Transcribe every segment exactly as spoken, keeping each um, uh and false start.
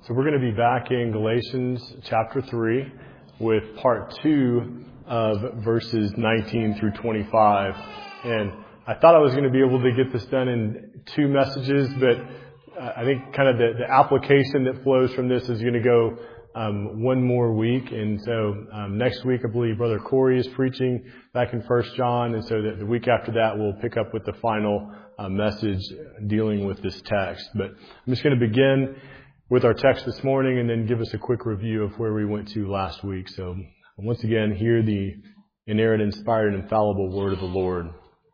So we're going to be back in Galatians chapter three with part two of verses nineteen through twenty-five. And I thought I was going to be able to get this done in two messages, but I think kind of the, the application that flows from this is going to go um, one more week. And so um, next week, I believe Brother Corey is preaching back in First John. And so the, the week after that, we'll pick up with the final uh, message dealing with this text. But I'm just going to begin with our text this morning and then give us a quick review of where we went to last week. So once again, hear the inerrant, inspired, and infallible word of the Lord.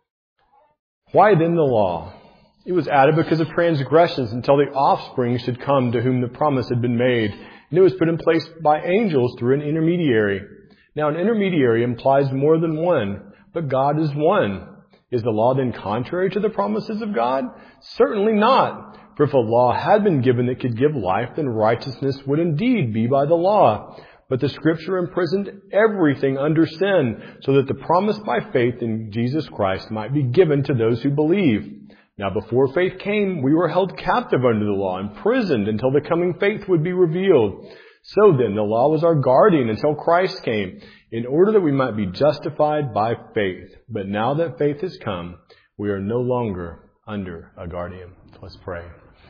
Why then the law? It was added because of transgressions until the offspring should come to whom the promise had been made. And it was put in place by angels through an intermediary. Now an intermediary implies more than one, but God is one. Is the law then contrary to the promises of God? Certainly not. For if a law had been given that could give life, then righteousness would indeed be by the law. But the Scripture imprisoned everything under sin, so that the promise by faith in Jesus Christ might be given to those who believe. Now before faith came, we were held captive under the law, imprisoned until the coming faith would be revealed. So then the law was our guardian until Christ came, in order that we might be justified by faith. But now that faith has come, we are no longer under a guardian. Let's pray.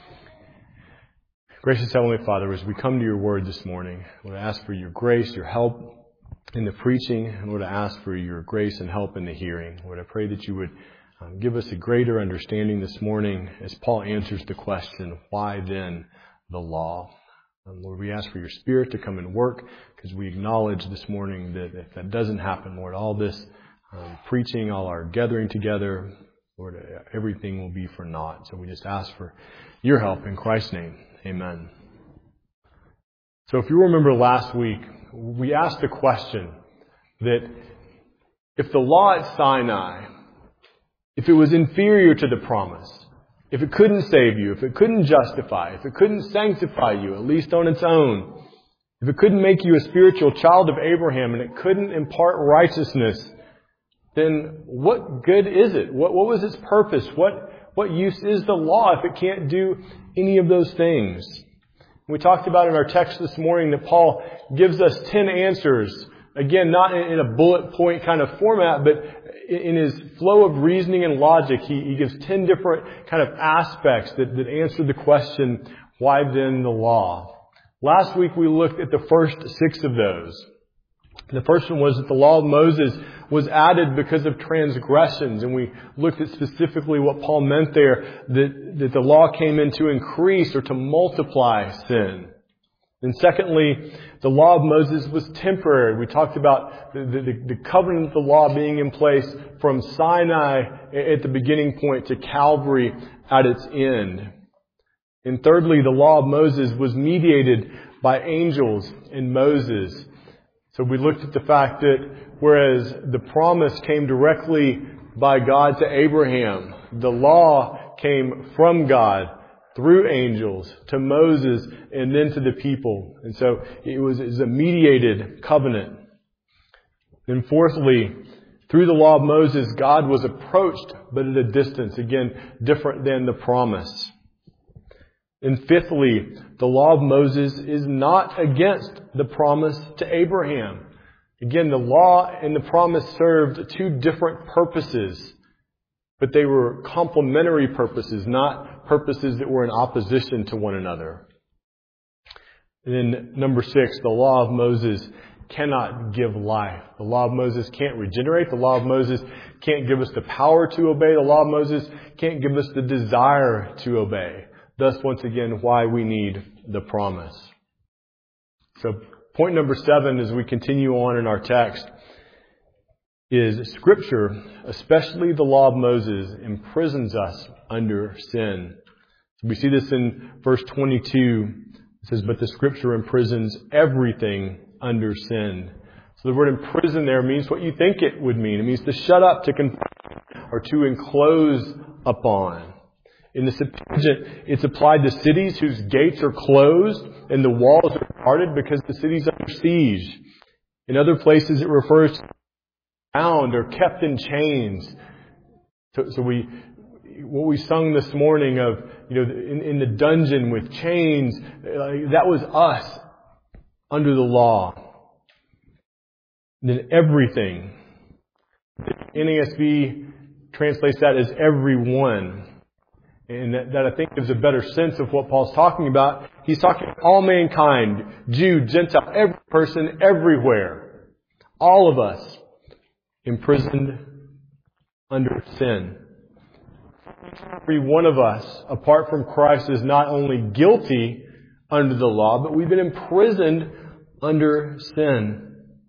Gracious Heavenly Father, as we come to your word this morning, Lord, I ask for your grace, your help in the preaching, and Lord, I ask for your grace and help in the hearing. Lord, I pray that you would um, give us a greater understanding this morning as Paul answers the question, why then the law? Um, Lord, we ask for your Spirit to come and work, because we acknowledge this morning that if that doesn't happen, Lord, all this um, preaching, all our gathering together, Lord, everything will be for naught. So we just ask for your help in Christ's name. Amen. So if you remember last week, we asked the question that if the law at Sinai, if it was inferior to the promise, if it couldn't save you, if it couldn't justify, if it couldn't sanctify you, at least on its own, if it couldn't make you a spiritual child of Abraham and it couldn't impart righteousness, then what good is it? What, what was its purpose? What What use is the law if it can't do any of those things? We talked about in our text this morning that Paul gives us ten answers. Again, not in a bullet point kind of format, but in his flow of reasoning and logic, he, he gives ten different kind of aspects that, that answer the question, why then the law? Last week we looked at the first six of those. The first one was that the law of Moses was added because of transgressions. And we looked at specifically what Paul meant there, that, that the law came in to increase or to multiply sin. And secondly, the law of Moses was temporary. We talked about the, the, the covenant of the law being in place from Sinai at the beginning point to Calvary at its end. And thirdly, the law of Moses was mediated by angels and Moses. So we looked at the fact that whereas the promise came directly by God to Abraham, the law came from God through angels to Moses and then to the people. And so it was, it was a mediated covenant. And fourthly, through the law of Moses, God was approached, but at a distance. Again, different than the promise. And fifthly, the law of Moses is not against the promise to Abraham. Again, the law and the promise served two different purposes, but they were complementary purposes, not purposes that were in opposition to one another. And then number six, the law of Moses cannot give life. The law of Moses can't regenerate. The law of Moses can't give us the power to obey. The law of Moses can't give us the desire to obey. Thus, once again, why we need the promise. So, point number seven as we continue on in our text is Scripture, especially the law of Moses, imprisons us under sin. So we see this in verse twenty-two. It says, but the Scripture imprisons everything under sin. So the word imprison there means what you think it would mean. It means to shut up, to confine, or to enclose upon. In the Septuagint, it's applied to cities whose gates are closed and the walls are guarded because the city's under siege. In other places, it refers to bound or kept in chains. So, so we, what we sung this morning of, you know, in, in the dungeon with chains, that was us under the law. And then everything. The N A S B translates that as everyone. And that, that I think gives a better sense of what Paul's talking about. He's talking about all mankind, Jew, Gentile, every person, everywhere. All of us imprisoned under sin. Every one of us, apart from Christ, is not only guilty under the law, but we've been imprisoned under sin.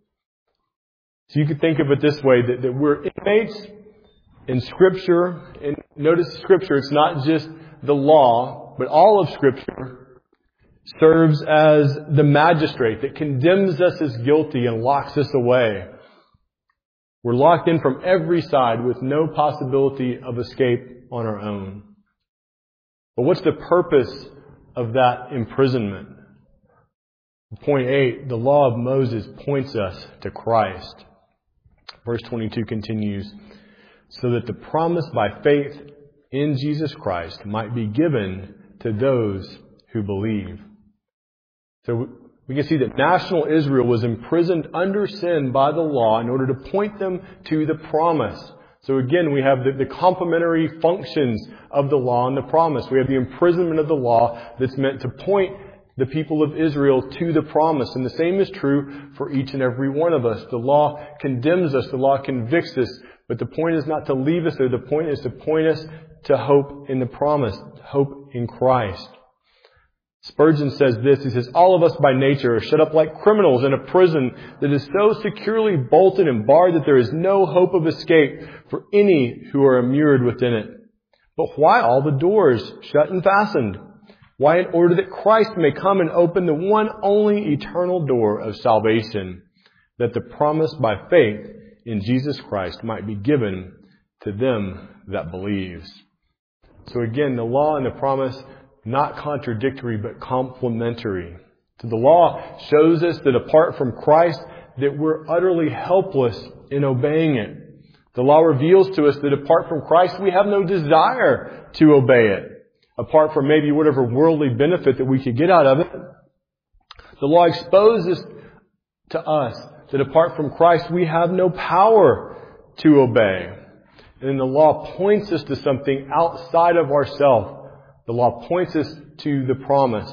So you could think of it this way, that, that we're inmates in Scripture. And notice Scripture, it's not just the law, but all of Scripture serves as the magistrate that condemns us as guilty and locks us away. We're locked in from every side with no possibility of escape on our own. But what's the purpose of that imprisonment? Point eight, the law of Moses points us to Christ. Verse twenty-two continues, so that the promise by faith in Jesus Christ might be given to those who believe. So we can see that national Israel was imprisoned under sin by the law in order to point them to the promise. So again, we have the, the complementary functions of the law and the promise. We have the imprisonment of the law that's meant to point the people of Israel to the promise. And the same is true for each and every one of us. The law condemns us. The law convicts us. But the point is not to leave us there. The point is to point us to hope in the promise, hope in Christ. Spurgeon says this, he says, all of us by nature are shut up like criminals in a prison that is so securely bolted and barred that there is no hope of escape for any who are immured within it. But why all the doors shut and fastened? Why, in order that Christ may come and open the one only eternal door of salvation, that the promise by faith in Jesus Christ might be given to them that believes. So again, the law and the promise, not contradictory, but complementary. So the law shows us that apart from Christ, that we're utterly helpless in obeying it. The law reveals to us that apart from Christ, we have no desire to obey it. Apart from maybe whatever worldly benefit that we could get out of it. The law exposes to us that apart from Christ, we have no power to obey. And the law points us to something outside of ourselves. The law points us to the promise.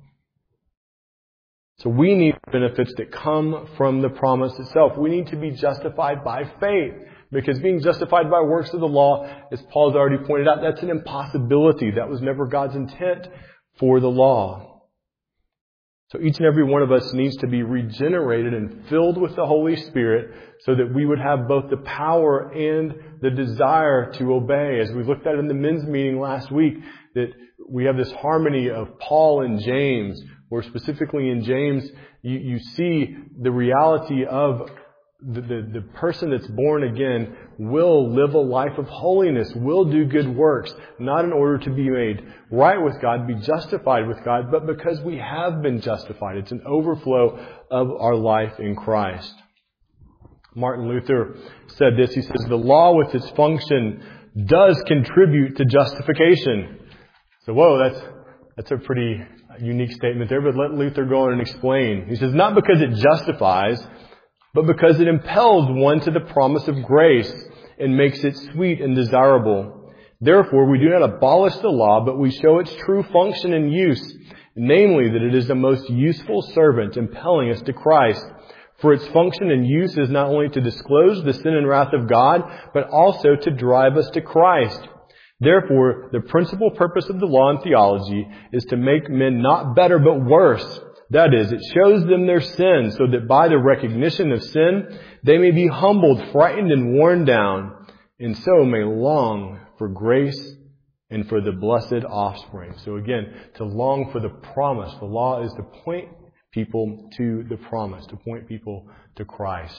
So we need benefits that come from the promise itself. We need to be justified by faith. Because being justified by works of the law, as Paul's already pointed out, that's an impossibility. That was never God's intent for the law. So each and every one of us needs to be regenerated and filled with the Holy Spirit so that we would have both the power and the desire to obey. As we looked at in the men's meeting last week, that we have this harmony of Paul and James, where specifically in James, you, you see the reality of The, the, the person that's born again will live a life of holiness, will do good works, not in order to be made right with God, be justified with God, but because we have been justified. It's an overflow of our life in Christ. Martin Luther said this. He says, the law with its function does contribute to justification. So, whoa, that's, that's a pretty unique statement there, but let Luther go on and explain. He says, not because it justifies, but because it impels one to the promise of grace and makes it sweet and desirable. Therefore, we do not abolish the law, but we show its true function and use, namely that it is the most useful servant impelling us to Christ. For its function and use is not only to disclose the sin and wrath of God, but also to drive us to Christ. Therefore, the principal purpose of the law in theology is to make men not better but worse. That is, it shows them their sin so that by the recognition of sin, they may be humbled, frightened, and worn down, and so may long for grace and for the blessed offspring. So again, to long for the promise. The law is to point people to the promise, to point people to Christ.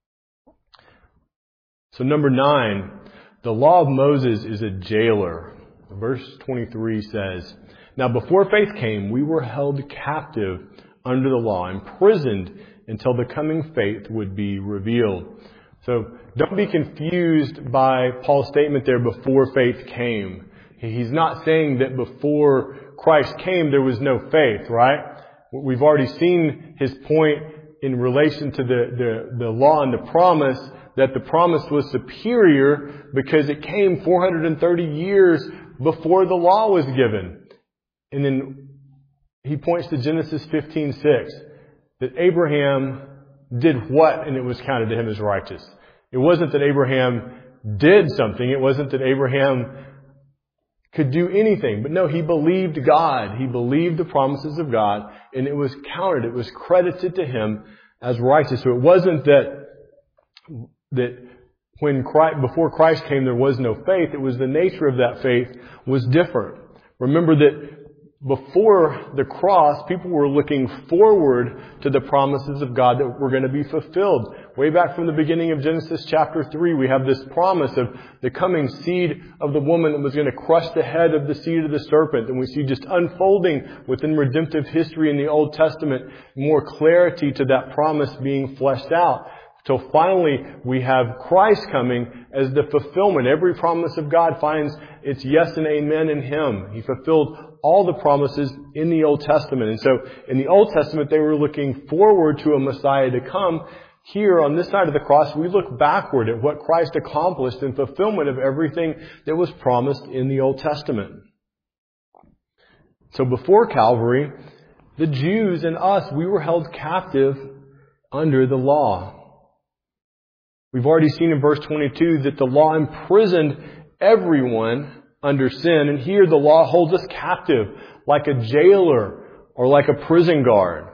So number nine, the law of Moses is a jailer. Verse twenty-three says, now before faith came, we were held captive under the law, imprisoned until the coming faith would be revealed. So don't be confused by Paul's statement there, before faith came. He's not saying that before Christ came there was no faith, right? We've already seen his point in relation to the, the, the law and the promise, that the promise was superior because it came four hundred thirty years before the law was given. And then he points to Genesis fifteen six, that Abraham did what and it was counted to him as righteous. It wasn't that Abraham did something. It wasn't that Abraham could do anything. But no, he believed God. He believed the promises of God, and it was counted. It was credited to him as righteous. So it wasn't that that when Christ, before Christ came, there was no faith. It was the nature of that faith was different. Remember that before the cross, people were looking forward to the promises of God that were going to be fulfilled. Way back from the beginning of Genesis chapter three, we have this promise of the coming seed of the woman that was going to crush the head of the seed of the serpent. And we see just unfolding within redemptive history in the Old Testament more clarity to that promise being fleshed out. Till finally we have Christ coming as the fulfillment. Every promise of God finds its yes and amen in Him. He fulfilled all the promises in the Old Testament. And so in the Old Testament they were looking forward to a Messiah to come. Here on this side of the cross we look backward at what Christ accomplished in fulfillment of everything that was promised in the Old Testament. So before Calvary, the Jews and us, we were held captive under the law. We've already seen in verse twenty-two that the law imprisoned everyone under sin. And here the law holds us captive like a jailer or like a prison guard.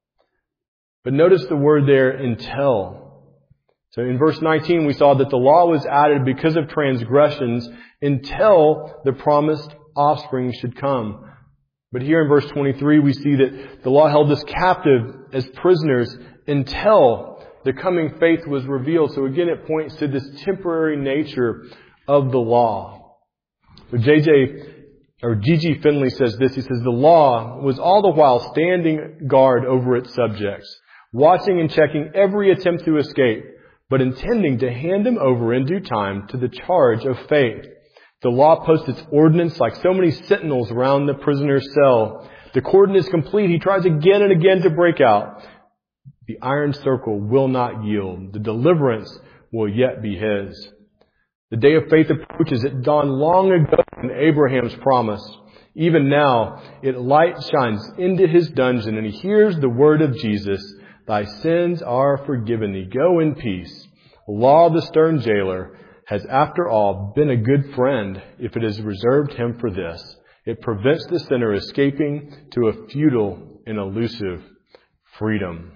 But notice the word there, until. So in verse nineteen we saw that the law was added because of transgressions until the promised offspring should come. But here in verse twenty-three we see that the law held us captive as prisoners until the coming faith was revealed. So again, it points to this temporary nature of the law. So J J or G G Finley says this. He says, the law was all the while standing guard over its subjects, watching and checking every attempt to escape, but intending to hand them over in due time to the charge of faith. The law posts its ordinance like so many sentinels around the prisoner's cell. The cordon is complete. He tries again and again to break out. The iron circle will not yield. The deliverance will yet be his. The day of faith approaches. It dawned long ago in Abraham's promise. Even now, it light shines into his dungeon, and he hears the word of Jesus. Thy sins are forgiven thee. Go in peace. Law, the stern jailer, has after all been a good friend if it has reserved him for this. It prevents the sinner escaping to a futile and elusive freedom.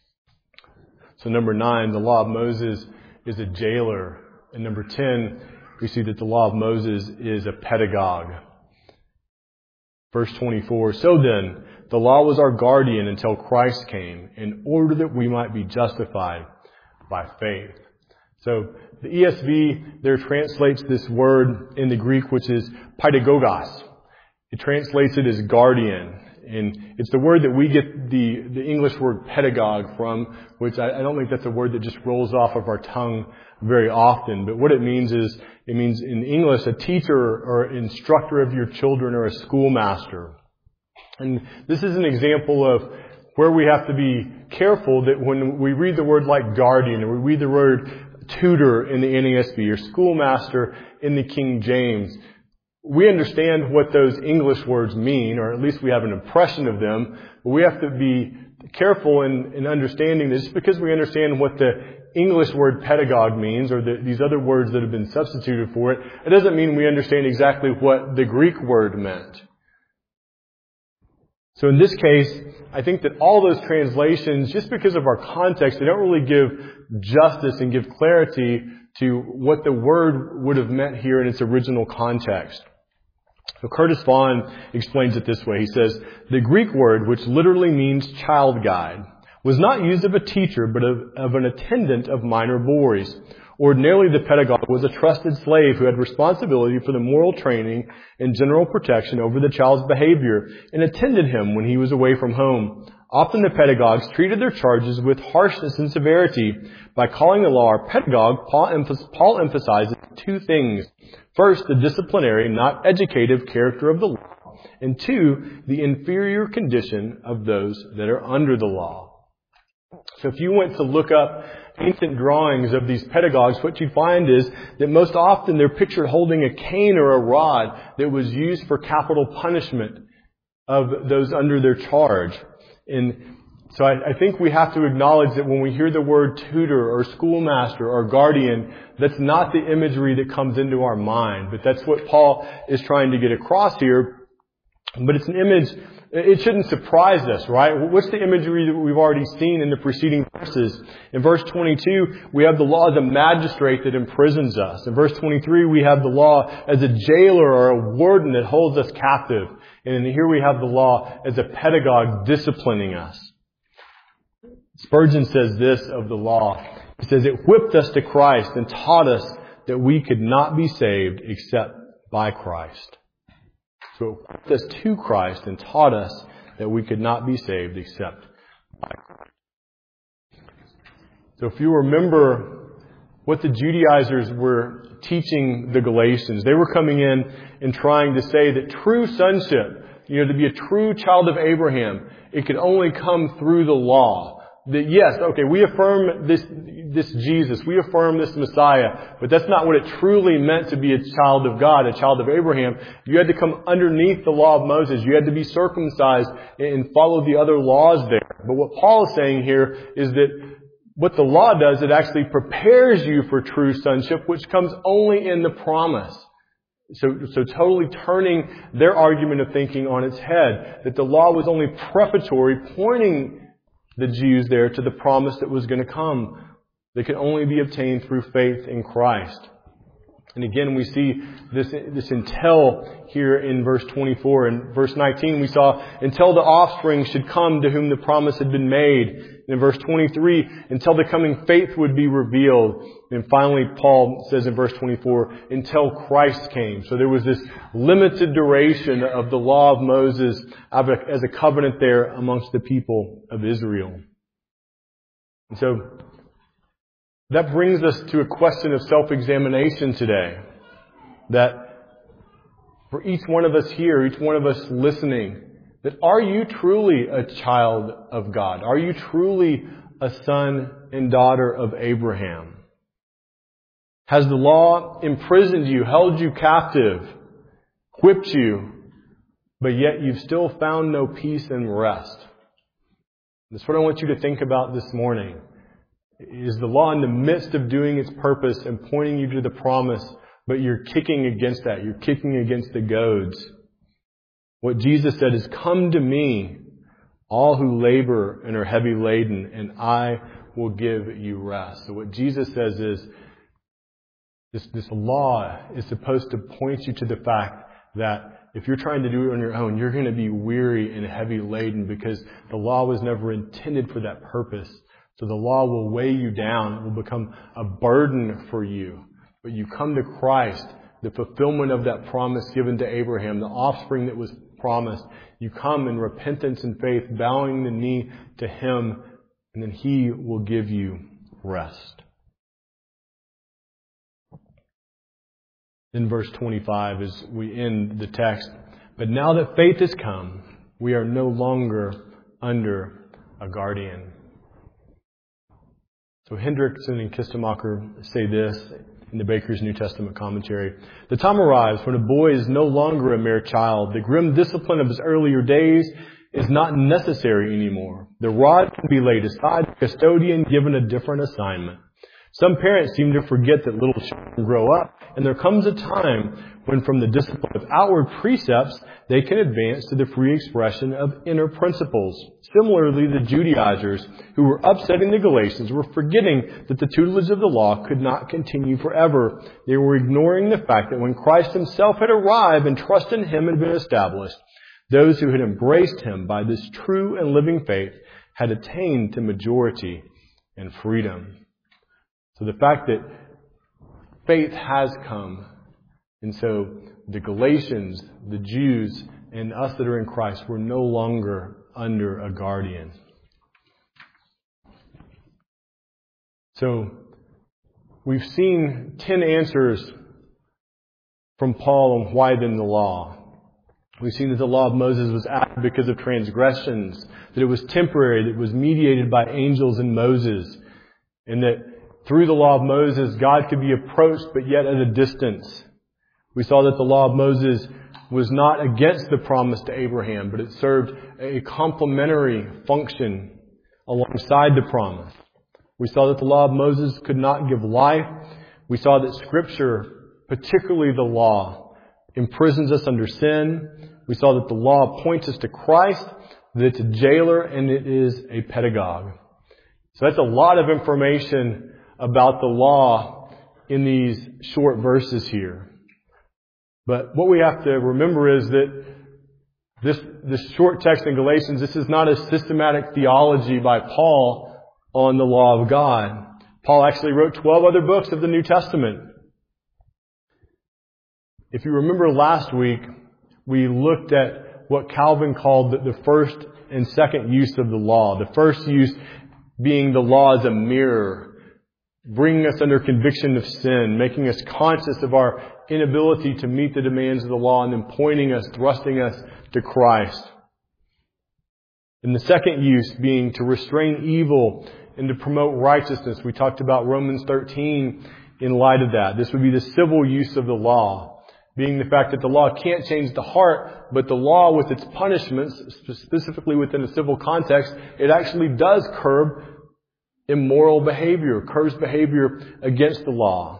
So number nine, the law of Moses is a jailer. And number ten, we see that the law of Moses is a pedagogue. Verse twenty-four, so then, the law was our guardian until Christ came, in order that we might be justified by faith. So the E S V there translates this word in the Greek, which is pedagogos. It translates it as guardian. And it's the word that we get the, the English word pedagogue from, which I, I don't think that's a word that just rolls off of our tongue very often. But what it means is, it means in English, a teacher or instructor of your children or a schoolmaster. And this is an example of where we have to be careful that when we read the word like guardian, or we read the word tutor in the N A S B or schoolmaster in the King James, we understand what those English words mean, or at least we have an impression of them. But we have to be careful in, in understanding this. Just because we understand what the English word pedagogue means, or the, these other words that have been substituted for it, it doesn't mean we understand exactly what the Greek word meant. So in this case, I think that all those translations, just because of our context, they don't really give justice and give clarity to what the word would have meant here in its original context. So Curtis Vaughan explains it this way. He says, the Greek word, which literally means child guide, was not used of a teacher, but of, of an attendant of minor boys, Ordinarily, the pedagogue was a trusted slave who had responsibility for the moral training and general protection over the child's behavior and attended him when he was away from home. Often the pedagogues treated their charges with harshness and severity. By calling the law a pedagogue, Paul, emph- Paul emphasizes two things. First, the disciplinary, not educative character of the law. And two, the inferior condition of those that are under the law. So if you went to look up ancient drawings of these pedagogues, what you'd find is that most often they're pictured holding a cane or a rod that was used for capital punishment of those under their charge. And so I, I think we have to acknowledge that when we hear the word tutor or schoolmaster or guardian, that's not the imagery that comes into our mind. But that's what Paul is trying to get across here. But it's an image, it shouldn't surprise us, right? What's the imagery that we've already seen in the preceding verses? In verse twenty-two, we have the law as a magistrate that imprisons us. In verse twenty-three, we have the law as a jailer or a warden that holds us captive. And here we have the law as a pedagogue disciplining us. Spurgeon says this of the law. He says, it whipped us to Christ and taught us that we could not be saved except by Christ. So it whipped us to Christ and taught us that we could not be saved except by Christ. So if you remember what the Judaizers were teaching the Galatians, they were coming in and trying to say that true sonship, you know, to be a true child of Abraham, it could only come through the law. That yes, okay, we affirm this, this Jesus, we affirm this Messiah, but that's not what it truly meant to be a child of God, a child of Abraham. You had to come underneath the law of Moses. You had to be circumcised and follow the other laws there. But what Paul is saying here is that what the law does, it actually prepares you for true sonship, which comes only in the promise. So, so totally turning their argument of thinking on its head, that the law was only preparatory, pointing the Jews there to the promise that was going to come, that could only be obtained through faith in Christ. And again, we see this, this until here in verse twenty-four. In verse nineteen, we saw until the offspring should come to whom the promise had been made. And in verse twenty-three, until the coming faith would be revealed. And finally, Paul says in verse twenty-four, until Christ came. So there was this limited duration of the law of Moses as a covenant there amongst the people of Israel. And so that brings us to a question of self-examination today. That for each one of us here, each one of us listening, that are you truly a child of God? Are you truly a son and daughter of Abraham? Has the law imprisoned you, held you captive, whipped you, but yet you've still found no peace and rest? That's what I want you to think about this morning. Is the law in the midst of doing its purpose and pointing you to the promise, but you're kicking against that. You're kicking against the goads. What Jesus said is, come to me, all who labor and are heavy laden, and I will give you rest. So what Jesus says is, this, this law is supposed to point you to the fact that if you're trying to do it on your own, you're going to be weary and heavy laden because the law was never intended for that purpose. So the law will weigh you down. It will become a burden for you. But you come to Christ, the fulfillment of that promise given to Abraham, the offspring that was promised. You come in repentance and faith, bowing the knee to Him, and then He will give you rest. In verse twenty-five, as we end the text, but now that faith has come, we are no longer under a guardian. So Hendrickson and Kistemacher say this in the Baker's New Testament commentary. The time arrives when a boy is no longer a mere child. The grim discipline of his earlier days is not necessary anymore. The rod can be laid aside, the custodian given a different assignment. Some parents seem to forget that little children grow up, and there comes a time when from the discipline of outward precepts, they can advance to the free expression of inner principles. Similarly, the Judaizers who were upsetting the Galatians were forgetting that the tutelage of the law could not continue forever. They were ignoring the fact that when Christ Himself had arrived and trust in Him had been established, those who had embraced Him by this true and living faith had attained to majority and freedom. So the fact that faith has come. And so the Galatians, the Jews, and us that are in Christ, we're no longer under a guardian. So we've seen ten answers from Paul on why then the law. We've seen that the law of Moses was added because of transgressions, that it was temporary, that it was mediated by angels and Moses, and that through the law of Moses, God could be approached but yet at a distance. We saw that the law of Moses was not against the promise to Abraham, but it served a complementary function alongside the promise. We saw that the law of Moses could not give life. We saw that Scripture, particularly the law, imprisons us under sin. We saw that the law points us to Christ, that it's a jailer, and it is a pedagogue. So that's a lot of information about the law in these short verses here. But what we have to remember is that this, this short text in Galatians, this is not a systematic theology by Paul on the law of God. Paul actually wrote twelve other books of the New Testament. If you remember last week, we looked at what Calvin called the, the first and second use of the law. The first use being the law as a mirror, bringing us under conviction of sin, making us conscious of our inability to meet the demands of the law, and then pointing us, thrusting us to Christ. And the second use being to restrain evil and to promote righteousness. We talked about Romans thirteen in light of that. This would be the civil use of the law, being the fact that the law can't change the heart, but the law with its punishments, specifically within a civil context, it actually does curb immoral behavior, curbs behavior against the law.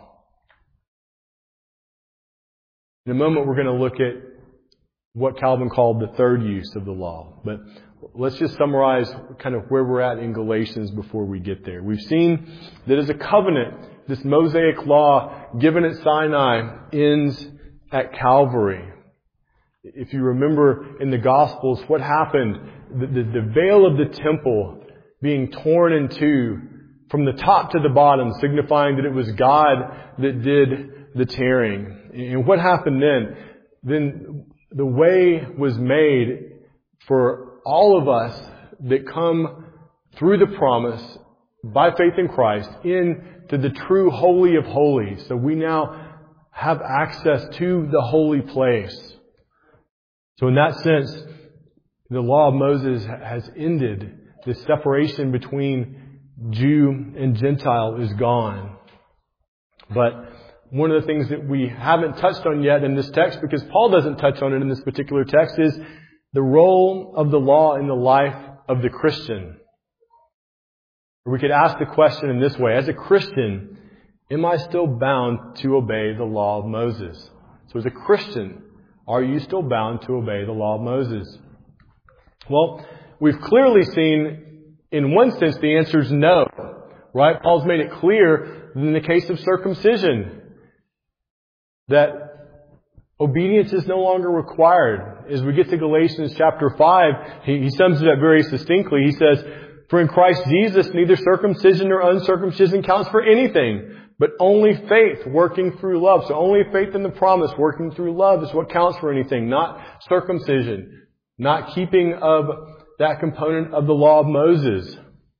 In a moment, we're going to look at what Calvin called the third use of the law. But let's just summarize kind of where we're at in Galatians before we get there. We've seen that as a covenant, this Mosaic law given at Sinai ends at Calvary. If you remember in the Gospels, what happened? The, the, the veil of the temple being torn in two from the top to the bottom, signifying that it was God that did the tearing. And what happened then? Then the way was made for all of us that come through the promise by faith in Christ into the true Holy of Holies. So we now have access to the holy place. So in that sense, the law of Moses has ended. The separation between Jew and Gentile is gone. But one of the things that we haven't touched on yet in this text, because Paul doesn't touch on it in this particular text, is the role of the law in the life of the Christian. Or we could ask the question in this way: as a Christian, am I still bound to obey the law of Moses? So as a Christian, are you still bound to obey the law of Moses? Well, we've clearly seen, in one sense, the answer is no. Right? Paul's made it clear in the case of circumcision that obedience is no longer required. As we get to Galatians chapter five, he, he sums it up very succinctly. He says, "For in Christ Jesus, neither circumcision nor uncircumcision counts for anything, but only faith working through love." So only faith in the promise working through love is what counts for anything, not circumcision, not keeping of that component of the law of Moses.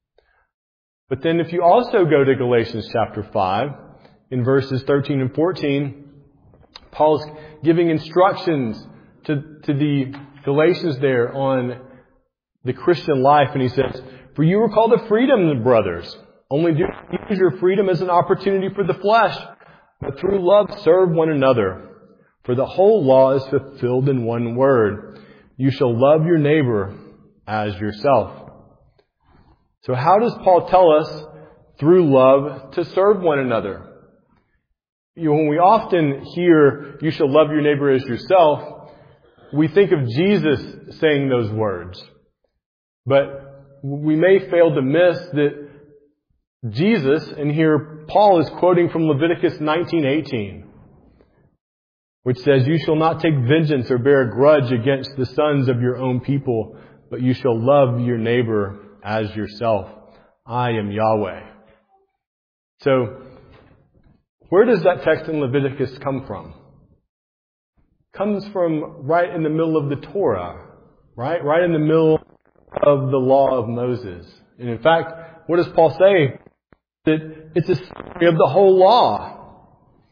But then if you also go to Galatians chapter five, in verses thirteen and fourteen, Paul's giving instructions to, to the Galatians there on the Christian life. And he says, "For you were called to freedom, brothers. Only do not use your freedom as an opportunity for the flesh, but through love serve one another. For the whole law is fulfilled in one word: you shall love your neighbor as yourself." So how does Paul tell us through love to serve one another? You know, when we often hear, "you shall love your neighbor as yourself," we think of Jesus saying those words. But we may fail to miss that Jesus, and here Paul is quoting from Leviticus nineteen eighteen, which says, "You shall not take vengeance or bear a grudge against the sons of your own people, but you shall love your neighbor as yourself. I am Yahweh." So, Where does that text in Leviticus come from? It comes from right in the middle of the Torah, right? Right in the middle of the law of Moses. And in fact, what does Paul say? That it's a summary of the whole law.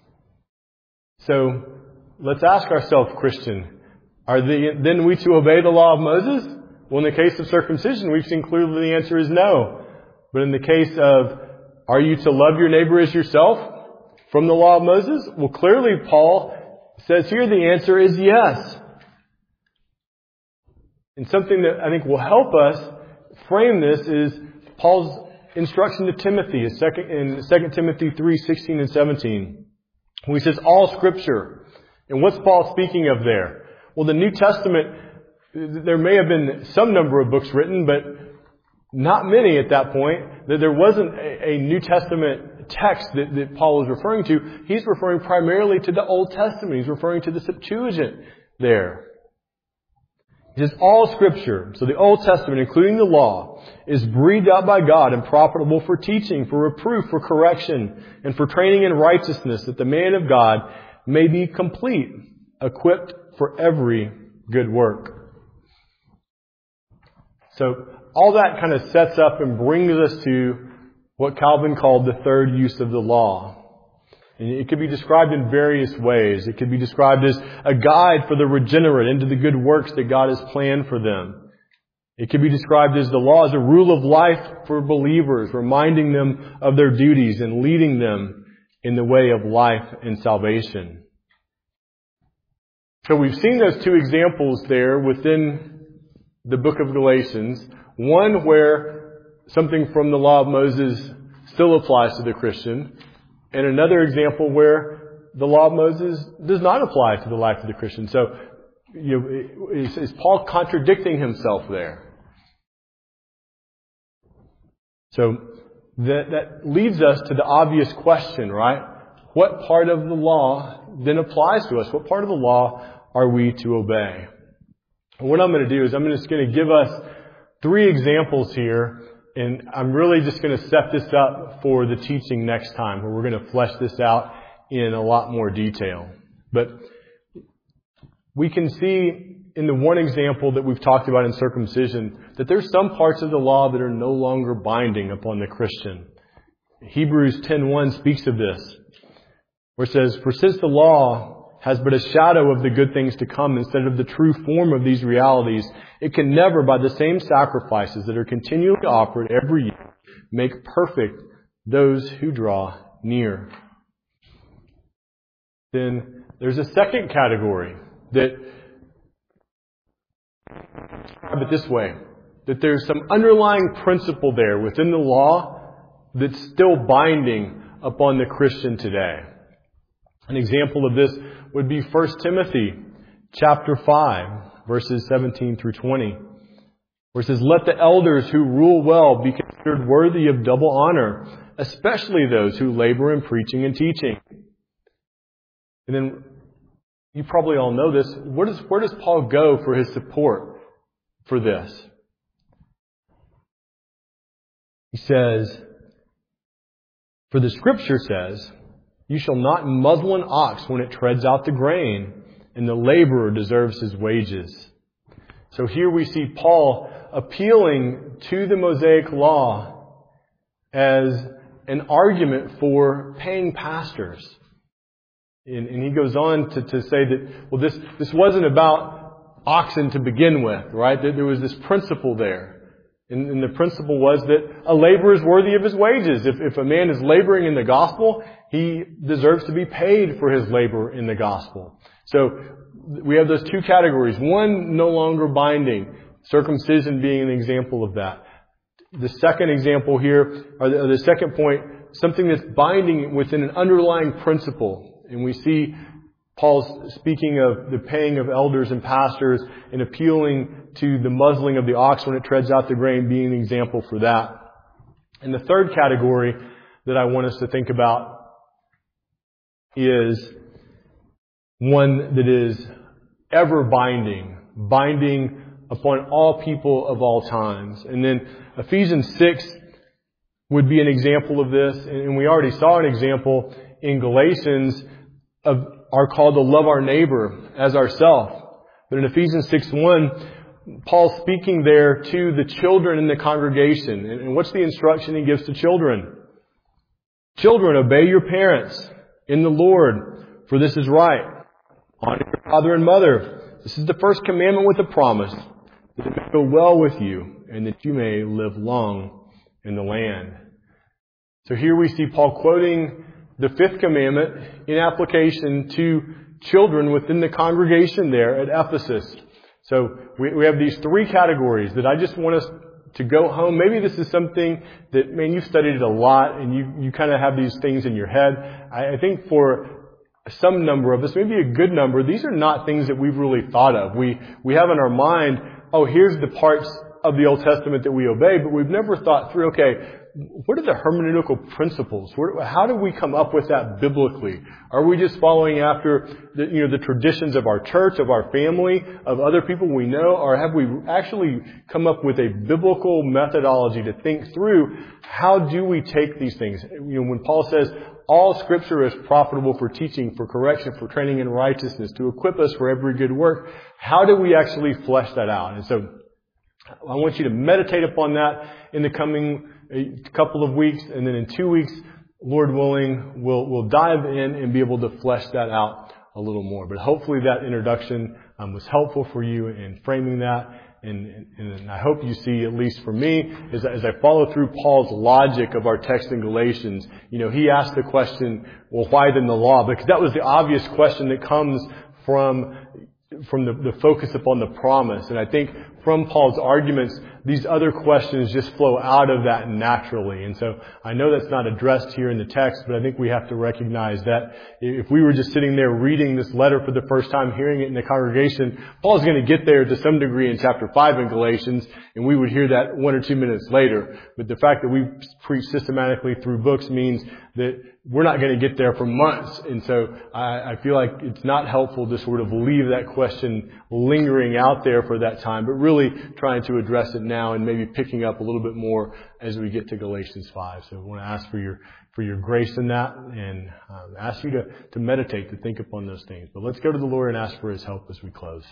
So let's ask ourselves, Christian, are the, then we to obey the law of Moses? Well, in the case of circumcision, we've seen clearly the answer is no. But in the case of, are you to love your neighbor as yourself from the law of Moses? Well, clearly Paul says here the answer is yes. And something that I think will help us frame this is Paul's instruction to Timothy in Second Timothy three, sixteen and seventeen. When he says all Scripture. And what's Paul speaking of there? Well, the New Testament, there may have been some number of books written, but not many at that point. That there wasn't a, a New Testament text that, that Paul is referring to. He's referring primarily to the Old Testament. He's referring to the Septuagint there. He says all Scripture, so the Old Testament, including the law, is breathed out by God and profitable for teaching, for reproof, for correction, and for training in righteousness, that the man of God may be complete, equipped for every good work. So all that kind of sets up and brings us to what Calvin called the third use of the law. And it could be described in various ways. It could be described as a guide for the regenerate into the good works that God has planned for them. It could be described as the law as a rule of life for believers, reminding them of their duties and leading them in the way of life and salvation. So we've seen those two examples there within the book of Galatians. One where something from the law of Moses still applies to the Christian. And another example where the law of Moses does not apply to the life of the Christian. So, you know, is, is Paul contradicting himself there? So that, that leads us to the obvious question, right? What part of the law then applies to us? What part of the law are we to obey? And what I'm going to do is I'm just going to give us three examples here. And I'm really just going to set this up for the teaching next time, where we're going to flesh this out in a lot more detail. But we can see in the one example that we've talked about in circumcision that there's some parts of the law that are no longer binding upon the Christian. Hebrews ten one speaks of this, where it says, "For since the law has but a shadow of the good things to come instead of the true form of these realities, it can never, by the same sacrifices that are continually offered every year, make perfect those who draw near." Then there's a second category that describe it this way, that there's some underlying principle there within the law that's still binding upon the Christian today. An example of this would be First Timothy chapter five, verses seventeen through twenty, where it says, "Let the elders who rule well be considered worthy of double honor, especially those who labor in preaching and teaching." And then, you probably all know this, where does, where does Paul go for his support for this? He says, "For the Scripture says, 'You shall not muzzle an ox when it treads out the grain, and the laborer deserves his wages.'" So here we see Paul appealing to the Mosaic law as an argument for paying pastors. And, and he goes on to, to say that, well, this, this wasn't about oxen to begin with, right? That there was this principle there. And, and the principle was that a laborer is worthy of his wages. If, if a man is laboring in the gospel, he deserves to be paid for his labor in the gospel. So we have those two categories. One, no longer binding. Circumcision being an example of that. The second example here, or the, or the second point, something that's binding within an underlying principle. And we see Paul speaking of the paying of elders and pastors and appealing to the muzzling of the ox when it treads out the grain being an example for that. And the third category that I want us to think about is one that is ever binding, binding upon all people of all times. And then Ephesians six would be an example of this. And we already saw an example in Galatians of, are called to love our neighbor as ourselves. But in Ephesians six one, Paul's speaking there to the children in the congregation. And what's the instruction he gives to children? Children, obey your parents in the Lord, for this is right. Honor your father and mother. This is the first commandment with a promise, that it may go well with you, and that you may live long in the land. So here we see Paul quoting the fifth commandment in application to children within the congregation there at Ephesus. So we, we have these three categories that I just want us to go home. Maybe this is something that, man, you've studied it a lot and you, you kind of have these things in your head. I, I think for some number of us, maybe a good number, these are not things that we've really thought of. We, we have in our mind, oh, here's the parts of the Old Testament that we obey, but we've never thought through, okay, what are the hermeneutical principles? Where, how do we come up with that biblically? Are we just following after the, you know, the traditions of our church, of our family, of other people we know? Or have we actually come up with a biblical methodology to think through how do we take these things? You know, when Paul says, all Scripture is profitable for teaching, for correction, for training in righteousness, to equip us for every good work, how do we actually flesh that out? And so I want you to meditate upon that in the coming a couple of weeks, and then in two weeks, Lord willing, we'll we'll dive in and be able to flesh that out a little more. But hopefully that introduction um, was helpful for you in framing that, and, and, and I hope you see, at least for me, as, as I follow through Paul's logic of our text in Galatians, you know, he asked the question, well, why then the law? Because that was the obvious question that comes from from the, the focus upon the promise. And I think from Paul's arguments, these other questions just flow out of that naturally. And so I know that's not addressed here in the text, but I think we have to recognize that if we were just sitting there reading this letter for the first time, hearing it in the congregation, Paul's going to get there to some degree in chapter five in Galatians, and we would hear that one or two minutes later. But the fact that we preach systematically through books means that we're not going to get there for months. And so I, I feel like it's not helpful to sort of leave that question lingering out there for that time, but really trying to address it now and maybe picking up a little bit more as we get to Galatians five. So I want to ask for your for your grace in that, and um, ask you to, to meditate, to think upon those things. But let's go to the Lord and ask for His help as we close.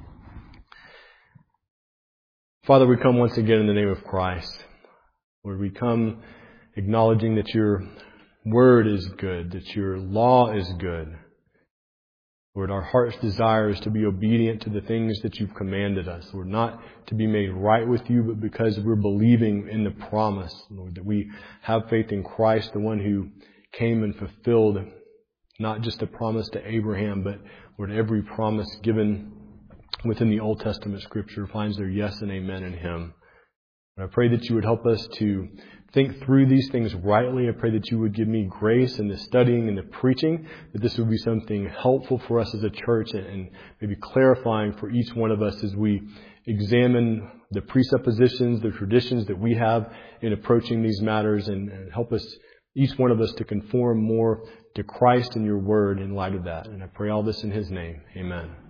Father, we come once again in the name of Christ. Lord, we come acknowledging that Your Word is good, that Your law is good. Lord, our heart's desire is to be obedient to the things that You've commanded us. Lord, not to be made right with You, but because we're believing in the promise, Lord, that we have faith in Christ, the one who came and fulfilled not just the promise to Abraham, but, Lord, every promise given within the Old Testament Scripture finds their yes and amen in Him. And I pray that You would help us to think through these things rightly. I pray that You would give me grace in the studying and the preaching, that this would be something helpful for us as a church and maybe clarifying for each one of us as we examine the presuppositions, the traditions that we have in approaching these matters, and, and help us, each one of us, to conform more to Christ and Your Word in light of that. And I pray all this in His name. Amen.